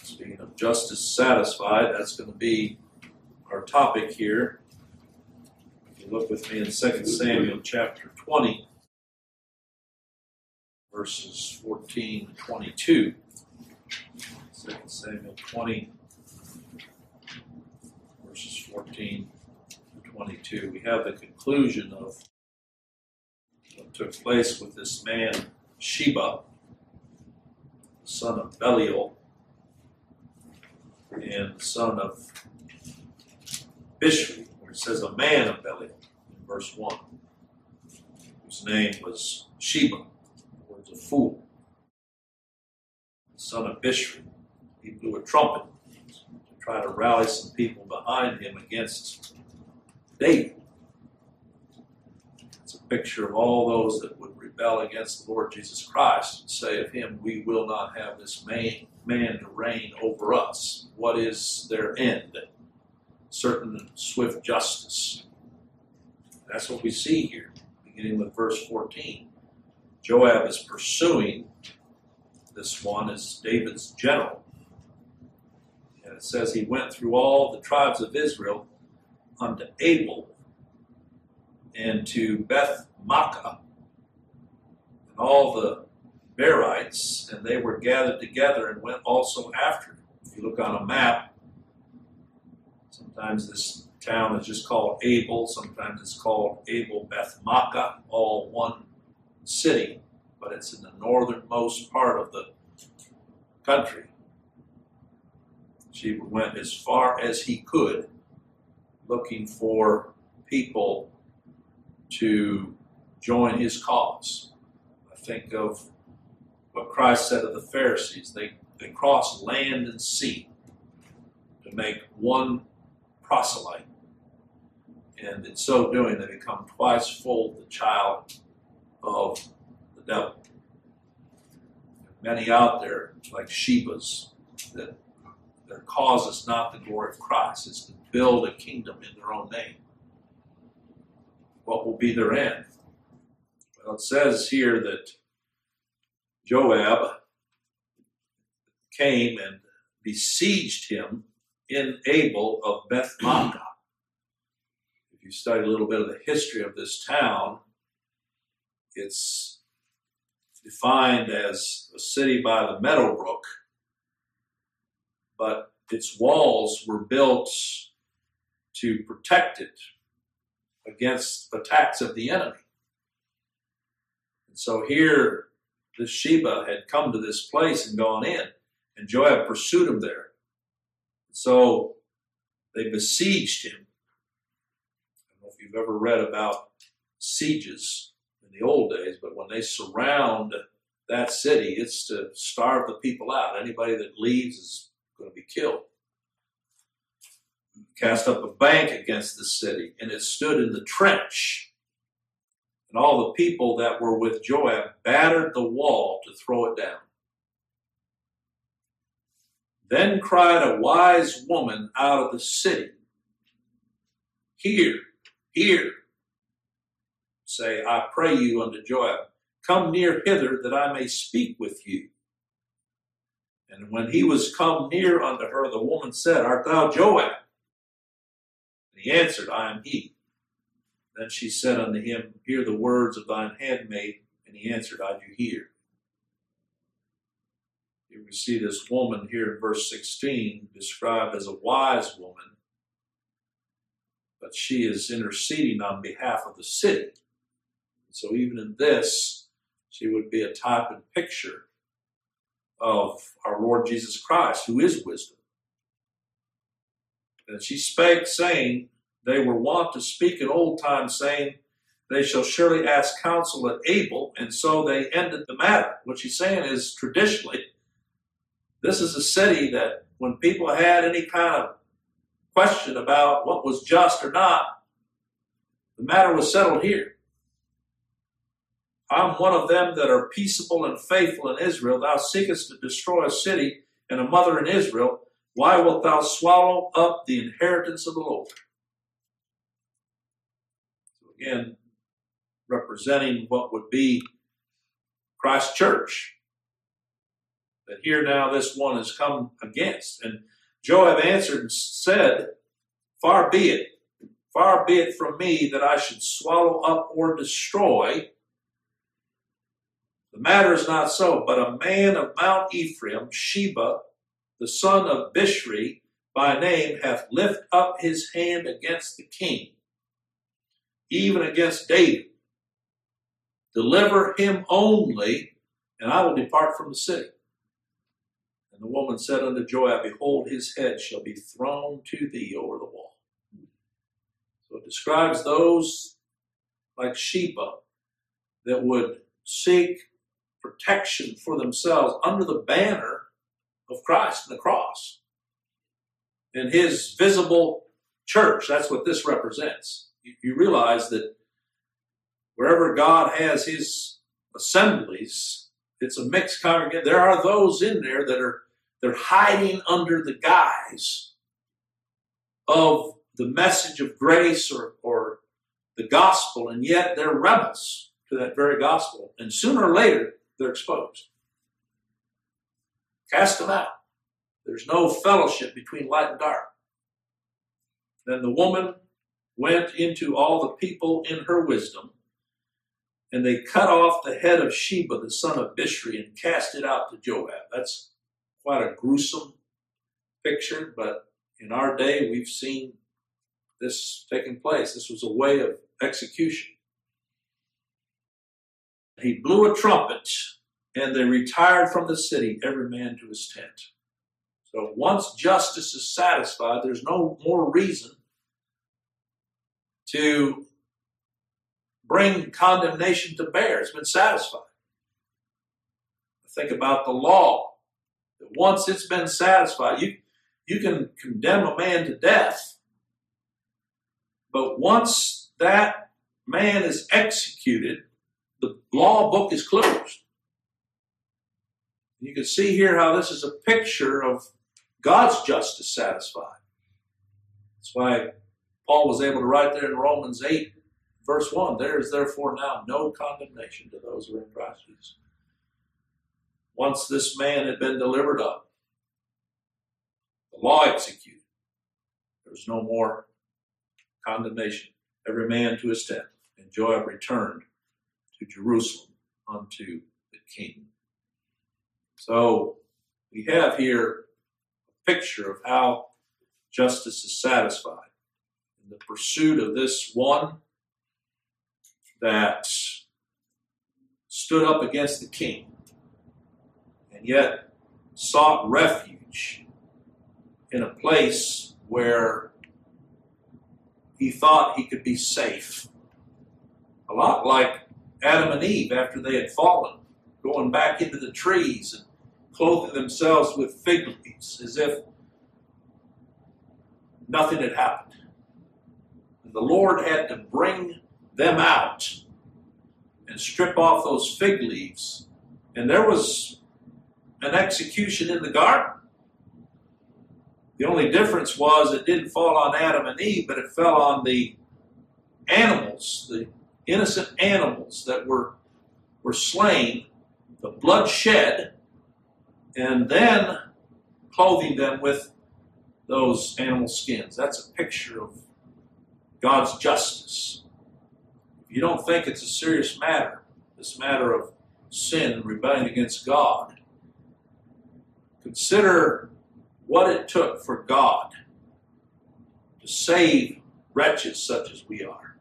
Speaking of justice satisfied, that's going to be our topic here. If you look with me in 2 Samuel chapter 20, verses 14 to 22. 2 Samuel 20, verses 14 to 22. We have the conclusion of what took place with this man, Sheba, the son of Belial, and the son of Bishri, where it says a man of Belial in verse 1, whose name was Sheba, words of fool. The son of Bishri, he blew a trumpet to try to rally some people behind him against David. It's a picture of all those that would rebel against the Lord Jesus Christ and say of him, we will not have this man to reign over us. What is their end? Certain swift justice. That's what we see here, beginning with verse 14. Joab is pursuing this one as David's general. And it says he went through all the tribes of Israel unto Abel and to Beth Makkah and all the Berites, and they were gathered together and went also after him. If you look on a map, sometimes this town is just called Abel, sometimes it's called Abel Beth Makkah, all one city, but it's in the northernmost part of the country. Sheba went as far as he could, looking for people to join his cause. I think of what Christ said of the Pharisees. They crossed land and sea to make one proselyte. And in so doing, they become twice full the child of the devil. Many out there, like Shebas, that their cause is not the glory of Christ. It's to build a kingdom in their own name. What will be their end? Well, it says here that Joab came and besieged him in Abel of Beth Makkah. If you study a little bit of the history of this town, it's defined as a city by the Meadowbrook, but its walls were built to protect it against attacks of the enemy. And so here, this Sheba had come to this place and gone in, and Joab pursued him there. So they besieged him. I don't know if you've ever read about sieges in the old days, but when they surround that city, it's to starve the people out. Anybody that leaves is going to be killed. Cast up a bank against the city, and it stood in the trench. And all the people that were with Joab battered the wall to throw it down. Then cried a wise woman out of the city, Hear, hear. Say, I pray you unto Joab, come near hither that I may speak with you. And when he was come near unto her, the woman said, Art thou Joab? And he answered, I am he. Then she said unto him, Hear the words of thine handmaid. And he answered, I do hear. Here we see this woman here in verse 16 described as a wise woman, but she is interceding on behalf of the city. So even in this, she would be a type and picture of our Lord Jesus Christ, who is wisdom. And she spake, saying, they were wont to speak in old times, saying, they shall surely ask counsel at Abel, and so they ended the matter. What she's saying is, traditionally, this is a city that when people had any kind of question about what was just or not, the matter was settled here. I'm one of them that are peaceable and faithful in Israel. Thou seekest to destroy a city and a mother in Israel. Why wilt thou swallow up the inheritance of the Lord? So again, representing what would be Christ's church, that here now this one has come against. And Joab answered and said, far be it from me that I should swallow up or destroy. The matter is not so, but a man of Mount Ephraim, Sheba, the son of Bishri, by name, hath lifted up his hand against the king, even against David. Deliver him only, and I will depart from the city. And the woman said unto Joab, behold, his head shall be thrown to thee over the wall. So it describes those like Sheba that would seek protection for themselves under the banner of Christ and the cross and his visible church. That's what this represents. You realize that wherever God has his assemblies, it's a mixed congregation. There are those in there they're hiding under the guise of the message of grace or the gospel, and yet they're rebels to that very gospel. And sooner or later, they're exposed. Cast them out. There's no fellowship between light and dark. Then the woman went into all the people in her wisdom, and they cut off the head of Sheba, the son of Bishri, and cast it out to Joab. That's quite a gruesome picture, but in our day we've seen this taking place. This was a way of execution. He blew a trumpet, and they retired from the city, every man to his tent. So once justice is satisfied, there's no more reason to bring condemnation to bear. It's been satisfied. Think about the law. That once it's been satisfied, you can condemn a man to death, but once that man is executed, the law book is closed. You can see here how this is a picture of God's justice satisfied. That's why Paul was able to write there in Romans 8, verse 1, there is therefore now no condemnation to those who are in Christ Jesus. Once this man had been delivered up, the law executed, there was no more condemnation. Every man to his tent. And Joab returned to Jerusalem unto the king. So we have here a picture of how justice is satisfied. In the pursuit of this one that stood up against the king and yet sought refuge in a place where he thought he could be safe. A lot like Adam and Eve after they had fallen, going back into the trees and clothing themselves with fig leaves as if nothing had happened. And the Lord had to bring them out and strip off those fig leaves. And there was an execution in the garden. The only difference was it didn't fall on Adam and Eve, but it fell on the animals, the innocent animals that were slain, the blood shed, and then clothing them with those animal skins. That's a picture of God's justice. If you don't think it's a serious matter, this matter of sin and rebellion against God, consider what it took for God to save wretches such as we are.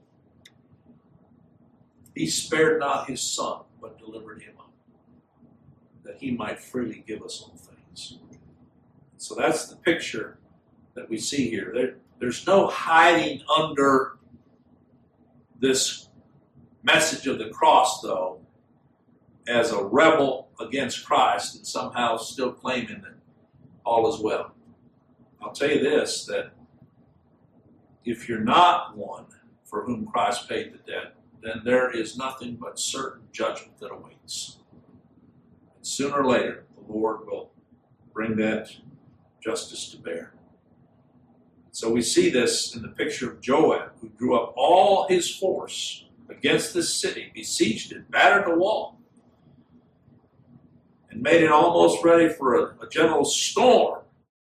He spared not his son, but delivered him up, that he might freely give us all things. So that's the picture that we see here. There's no hiding under this message of the cross, though, as a rebel against Christ and somehow still claiming that all is well. I'll tell you this, that if you're not one for whom Christ paid the debt, then there is nothing but certain judgment that awaits. And sooner or later, the Lord will bring that justice to bear. So we see this in the picture of Joab, who drew up all his force against this city, besieged it, battered the wall. and made it almost ready for a general storm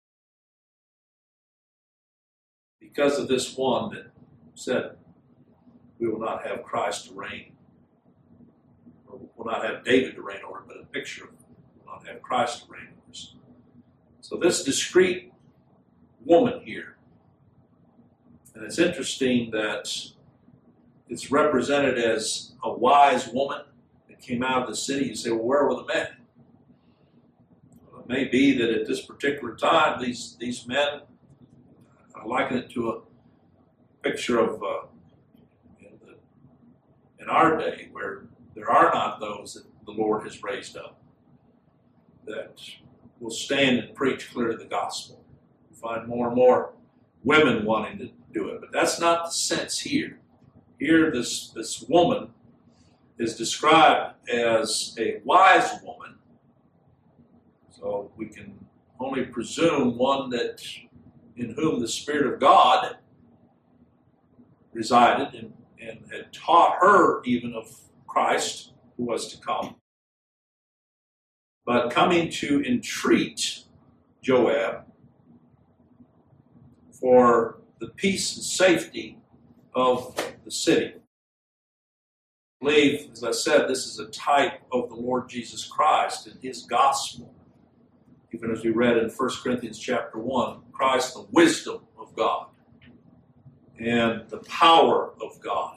because of this one that said, we will not have Christ to reign, or will not have David to reign over, but a picture of will not have Christ to reign over us. So this discreet woman here, and it's interesting that it's represented as a wise woman that came out of the city. You say, well, where were the men? Well, it may be that at this particular time, these men, I liken it to a picture of in our day where there are not those that the Lord has raised up that will stand and preach clearly the gospel. You find more and more women wanting to do it, but that's not the sense here. Here, this woman is described as a wise woman, so we can only presume one that in whom the Spirit of God resided and had taught her even of Christ who was to come. But coming to entreat Joab for the peace and safety of the city. I believe, as I said, this is a type of the Lord Jesus Christ and his gospel. Even as we read in 1 Corinthians chapter 1, Christ, the wisdom of God and the power of God.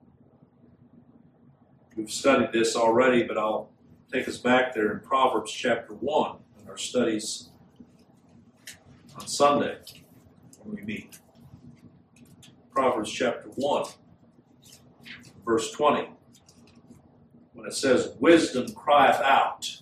We've studied this already, but I'll take us back there in Proverbs chapter 1 in our studies on Sunday when we meet. Proverbs chapter 1, verse 20, when it says, wisdom crieth out.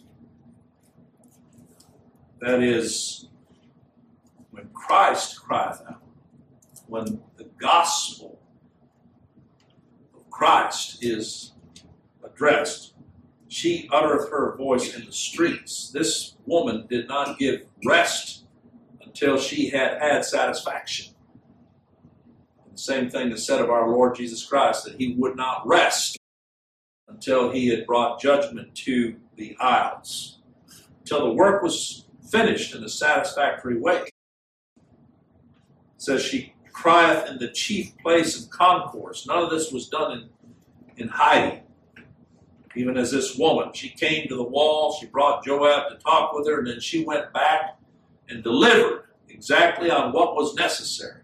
That is, when Christ crieth out, when the gospel of Christ is addressed, she uttereth her voice in the streets. This woman did not give rest until she had had satisfaction. The same thing is said of our Lord Jesus Christ, that he would not rest until he had brought judgment to the isles, until the work was finished in a satisfactory way. It says she crieth in the chief place of concourse. None of this was done in hiding. Even as this woman, she came to the wall, she brought Joab to talk with her, and then she went back and delivered exactly on what was necessary.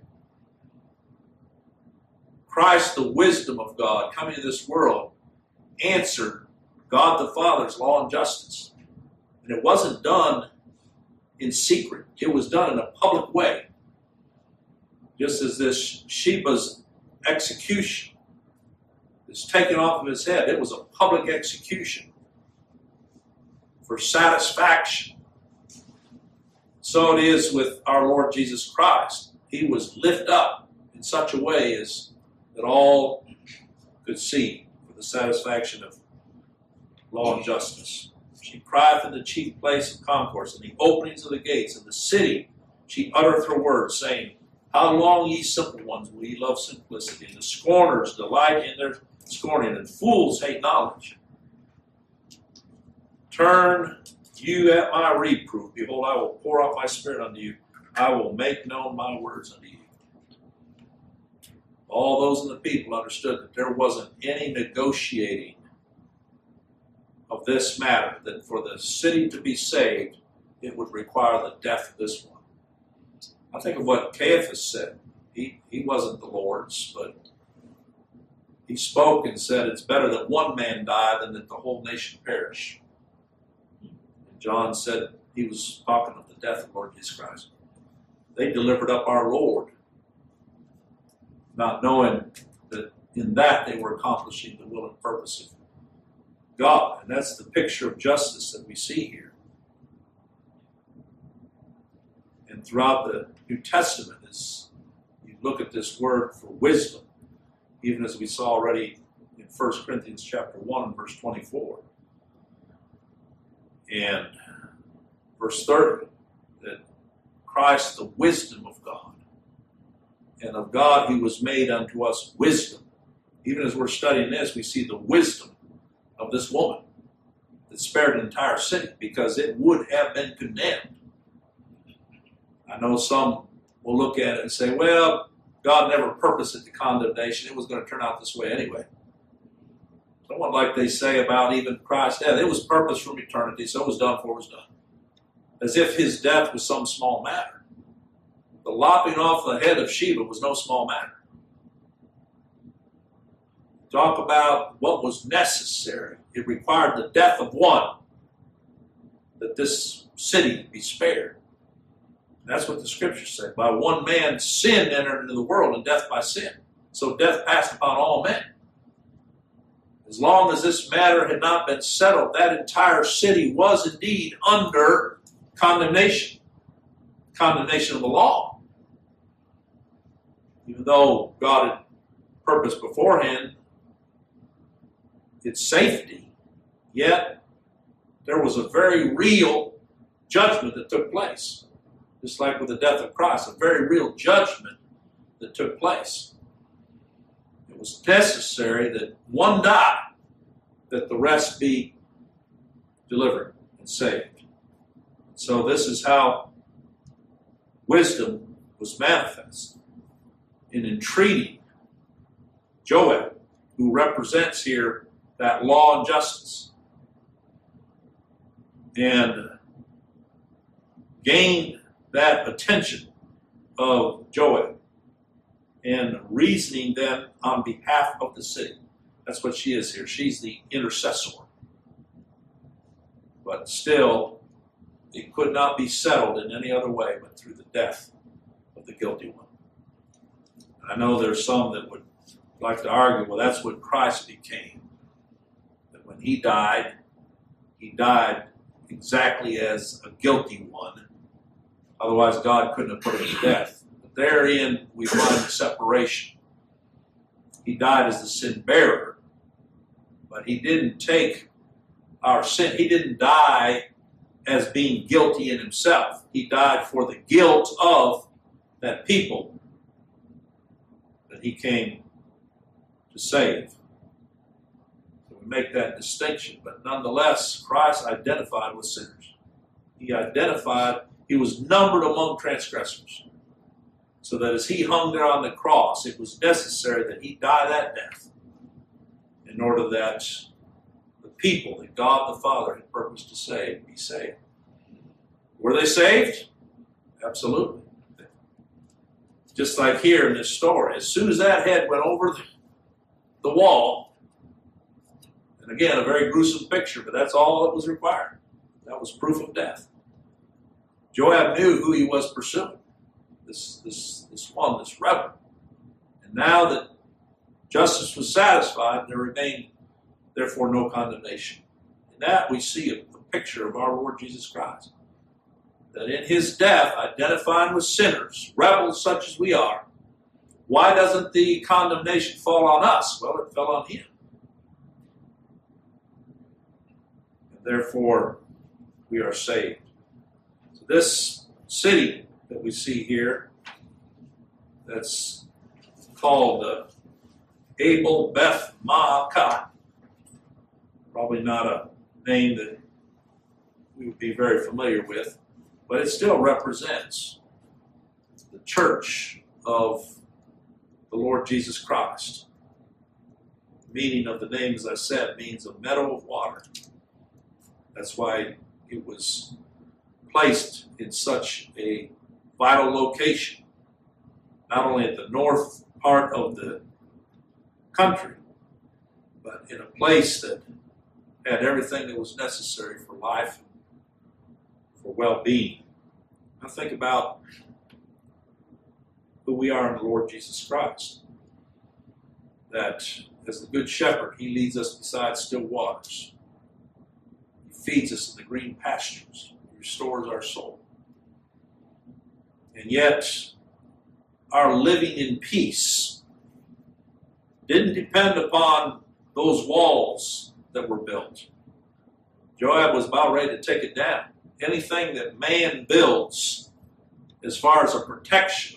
Christ, the wisdom of God, coming to this world, answered God the Father's law and justice. And it wasn't done in secret. It was done in a public way. Just as this Sheba's execution is taken off of his head, it was a public execution for satisfaction. So it is with our Lord Jesus Christ. He was lifted up in such a way as that all could see for the satisfaction of law and justice. She crieth in the chief place of concourse, in the openings of the gates of the city. She uttereth her words, saying, how long, ye simple ones, will ye love simplicity? And the scorners delight in their scorning, and fools hate knowledge. Turn you at my reproof. Behold, I will pour out my spirit unto you. I will make known my words unto you. All those in the people understood that there wasn't any negotiating of this matter, that for the city to be saved, it would require the death of this one. I think of what Caiaphas said. He wasn't the Lord's, but he spoke and said, it's better that one man die than that the whole nation perish. And John said he was talking of the death of Lord Jesus Christ. They delivered up our Lord, not knowing that in that they were accomplishing the will and purpose of God. And that's the picture of justice that we see here. And throughout the New Testament, as you look at this word for wisdom, even as we saw already in 1 Corinthians chapter 1, verse 24. And verse 30, that Christ, the wisdom of God, and of God he was made unto us wisdom. Even as we're studying this, we see the wisdom of this woman. that spared an entire city, because it would have been condemned. I know some will look at it and say, well, God never purposed it to condemnation. It was going to turn out this way anyway. Somewhat like they say about even Christ's death. It was purposed from eternity, so it was done for it was done. As if his death was some small matter. The lopping off the head of Sheba was no small matter. Talk about what was necessary. It required the death of one that this city be spared. That's what the scriptures say. By one man, sin entered into the world, and death by sin. So death passed upon all men. As long as this matter had not been settled, that entire city was indeed under condemnation. Condemnation of the law. Even though God had purposed beforehand its safety, yet there was a very real judgment that took place. Just like with the death of Christ, a very real judgment that took place. It was necessary that one die, that the rest be delivered and saved. So this is how wisdom was manifest in entreating Joab, who represents here that law and justice, and gained that attention of Joab and reasoning then on behalf of the city. That's what she is here. She's the intercessor. But still, it could not be settled in any other way but through the death of the guilty one. I know there's some that would like to argue, well, that's what Christ became. That when he died exactly as a guilty one. Otherwise, God couldn't have put him to death. But therein, we find the separation. He died as the sin bearer, but he didn't take our sin. He didn't die as being guilty in himself. He died for the guilt of that people that he came to save. So we make that distinction. But nonetheless, Christ identified with sinners. He was numbered among transgressors. So that as he hung there on the cross, it was necessary that he die that death in order that the people that God the Father had purposed to save be saved. Were they saved? Absolutely. Just like here in this story, as soon as that head went over the wall, and again, a very gruesome picture, but that's all that was required. That was proof of death. Joab knew who he was pursuing, this rebel. And now that justice was satisfied, there remained, therefore, no condemnation. In that we see a picture of our Lord Jesus Christ. That in his death, identifying with sinners, rebels such as we are, why doesn't the condemnation fall on us? Well, it fell on him. And therefore, we are saved. So this city that we see here, that's called Abel Beth Maacah, probably not a name that we would be very familiar with, but it still represents the church of the Lord Jesus Christ. The meaning of the name, as I said, means a meadow of water. That's why it was placed in such a vital location, not only at the north part of the country, but in a place that had everything that was necessary for life, for well-being. Now think about who we are in the Lord Jesus Christ. That as the Good Shepherd, he leads us beside still waters. He feeds us in the green pastures. He restores our soul. And yet, our living in peace didn't depend upon those walls that were built. Joab was about ready to take it down. Anything that man builds as far as a protection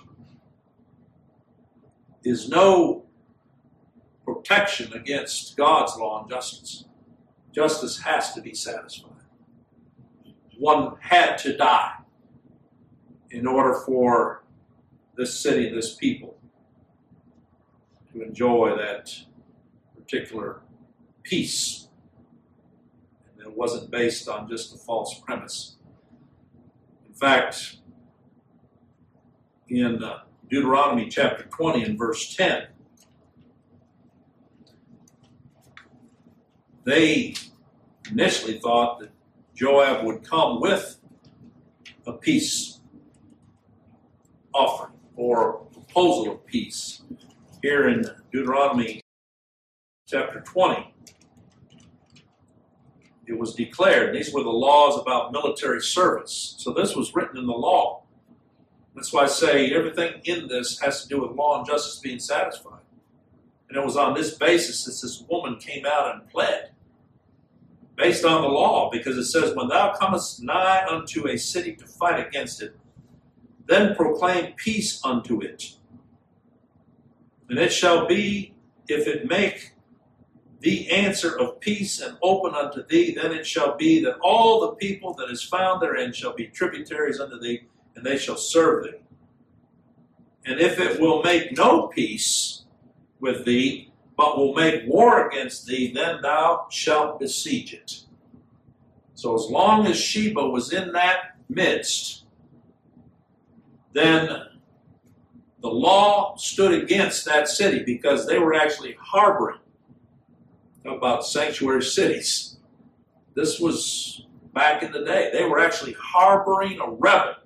is no protection against God's law and justice. Justice has to be satisfied. One had to die in order for this city, this people, to enjoy that particular peace. And it wasn't based on just a false premise. In fact, in Deuteronomy chapter 20 and verse 10, they initially thought that Joab would come with a peace offering or proposal of peace. Here in Deuteronomy chapter 20, it was declared, these were the laws about military service. So this was written in the law. That's why I say everything in this has to do with law and justice being satisfied. And it was on this basis that this woman came out and pled, based on the law, because it says, when thou comest nigh unto a city to fight against it, then proclaim peace unto it. And it shall be, if it make the answer of peace and open unto thee, then it shall be that all the people that is found therein shall be tributaries unto thee, and they shall serve thee. And if it will make no peace with thee, but will make war against thee, then thou shalt besiege it. So as long as Sheba was in that midst, then the law stood against that city, because they were actually harboring about sanctuary cities. This was back in the day. They were actually harboring a rebel.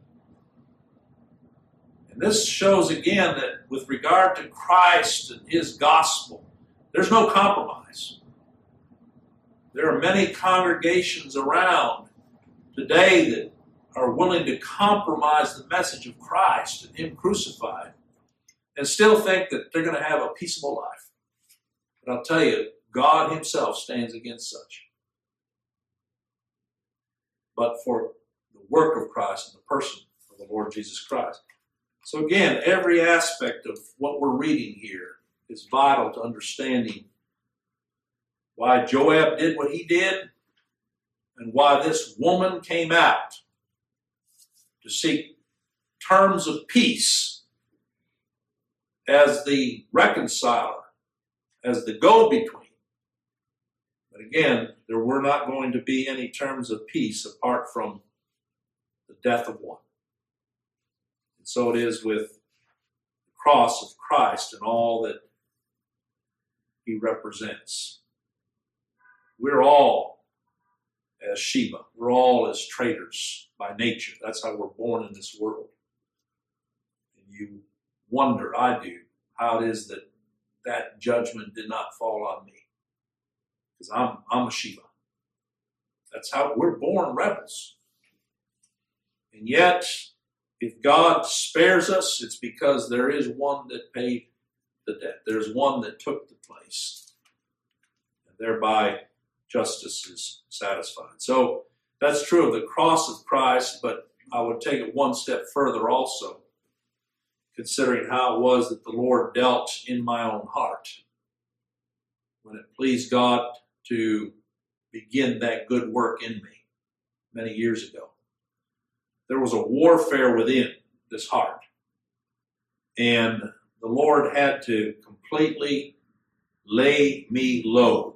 And this shows again that with regard to Christ and his gospel, there's no compromise. There are many congregations around today that are willing to compromise the message of Christ and him crucified and still think that they're going to have a peaceable life. But I'll tell you, God himself stands against such. But for the work of Christ and the person of the Lord Jesus Christ. So again, every aspect of what we're reading here is vital to understanding why Joab did what he did and why this woman came out to seek terms of peace as the reconciler, as the go-between. But again, there were not going to be any terms of peace apart from the death of one. And so it is with the cross of Christ and all that he represents. We're all as Sheba. We're all as traitors by nature. That's how we're born in this world. And you wonder, I do, how it is that that judgment did not fall on me. Because I'm a Sheba. That's how we're born rebels. And yet, if God spares us, it's because there is one that paid the debt. There's one that took the place. And thereby, justice is satisfied. So, that's true of the cross of Christ, but I would take it one step further also, considering how it was that the Lord dealt in my own heart when it pleased God to begin that good work in me many years ago. There was a warfare within this heart. And the Lord had to completely lay me low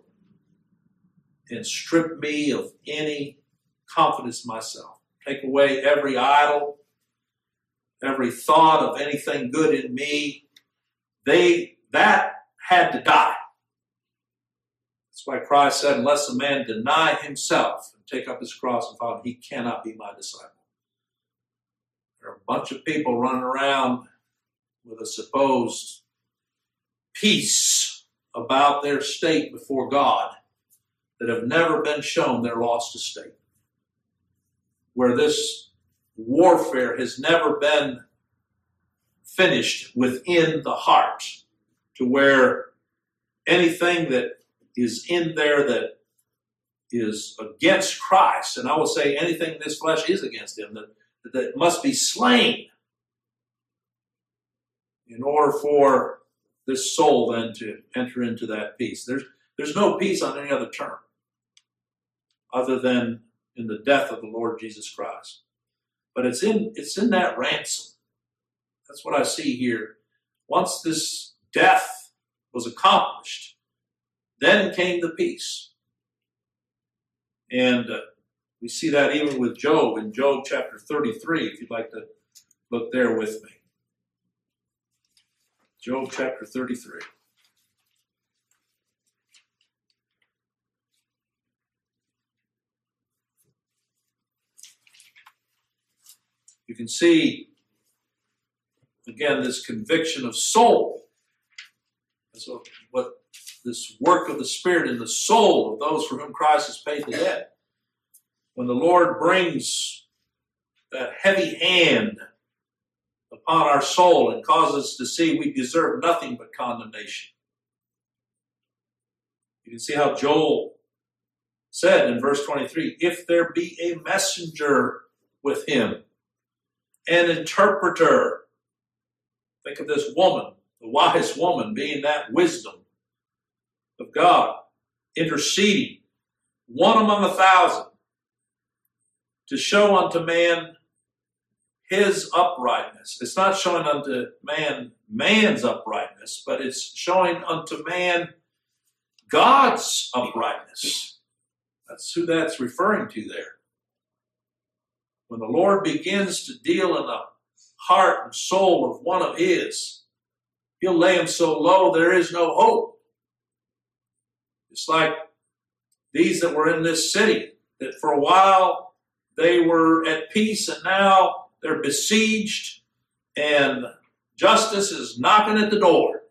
and strip me of any confidence in myself. Take away every idol, every thought of anything good in me. That had to die. That's why Christ said, unless a man deny himself and take up his cross and follow him, he cannot be my disciple. There are a bunch of people running around with a supposed peace about their state before God that have never been shown their lost estate. Where this warfare has never been finished within the heart, to where anything that is in there that is against Christ, and I will say anything in this flesh is against him, that must be slain in order for this soul then to enter into that peace. There's no peace on any other term. other than in the death of the Lord Jesus Christ. But it's in that ransom. That's what I see here. Once this death was accomplished, then came the peace. And we see that even with Job in Job chapter 33, if you'd like to look there with me. Job chapter 33. You can see, again, this conviction of soul. So what this work of the Spirit in the soul of those for whom Christ has paid the debt. When the Lord brings that heavy hand upon our soul and causes us to see we deserve nothing but condemnation. You can see how Joel said in verse 23, if there be a messenger with him, an interpreter. Think of this woman, the wise woman, being that wisdom of God, interceding, one among 1,000, to show unto man his uprightness. It's not showing unto man man's uprightness, but it's showing unto man God's uprightness. That's who that's referring to there. When the Lord begins to deal in the heart and soul of one of his, he'll lay him so low there is no hope. It's like these that were in this city, that for a while they were at peace and now they're besieged and justice is knocking at the door.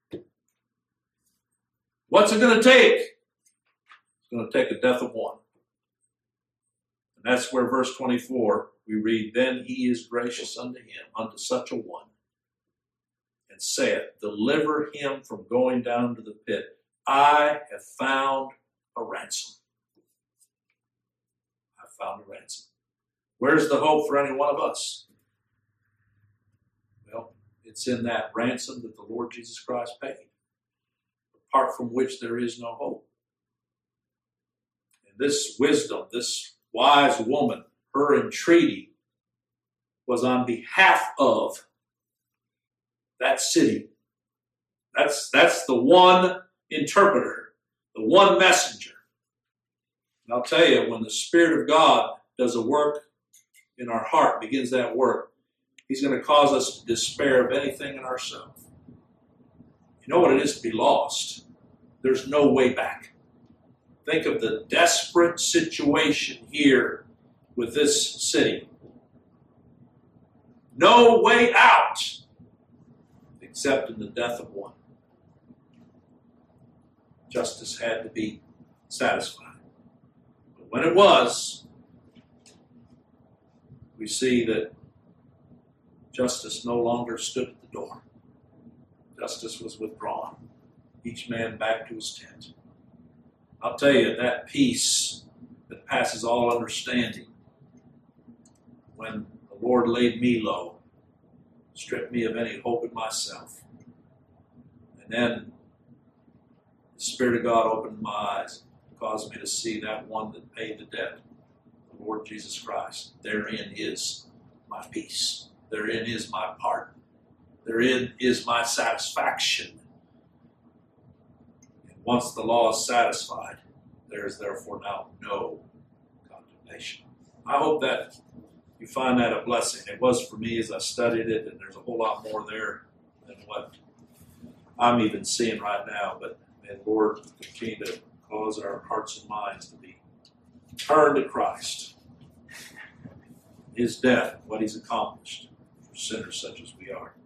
What's it going to take? It's going to take the death of one. And that's where verse 24, we read, then he is gracious unto him, unto such a one, and saith, deliver him from going down to the pit. I have found a ransom. I found a ransom. Where's the hope for any one of us? Well, it's in that ransom that the Lord Jesus Christ paid, apart from which there is no hope. And this wisdom, this wise woman, her entreaty was on behalf of that city. That's the one interpreter, the one messenger. And I'll tell you, when the Spirit of God does a work in our heart, begins that work, he's going to cause us to despair of anything in ourselves. You know what it is to be lost? There's no way back. Think of the desperate situation here with this city. No way out except in the death of one. Justice had to be satisfied. But when it was, we see that justice no longer stood at the door. Justice was withdrawn. Each man back to his tent. I'll tell you, that peace that passes all understanding, when the Lord laid me low, stripped me of any hope in myself, and then the Spirit of God opened my eyes, caused me to see that one that paid the debt, the Lord Jesus Christ. Therein is my peace. Therein is my pardon. Therein is my satisfaction. Once the law is satisfied, there is therefore now no condemnation. I hope that you find that a blessing. It was for me as I studied it, and there's a whole lot more there than what I'm even seeing right now. But may the Lord continue to cause our hearts and minds to be turned to Christ, his death, what he's accomplished for sinners such as we are.